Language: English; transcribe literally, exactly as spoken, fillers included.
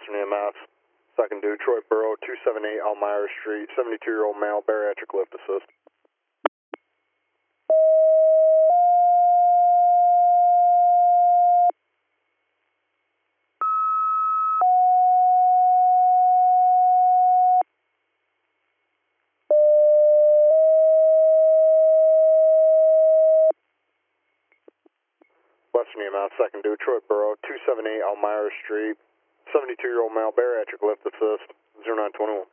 Western E M S, second Detroit Borough, two seventy-eight Elmira Street, seventy-two-year-old male, bariatric lift assist. Western E M S, second Detroit Borough, two seventy-eight Elmira Street, seventy-two-year-old male, bariatric lift assist, zero nine twenty-one.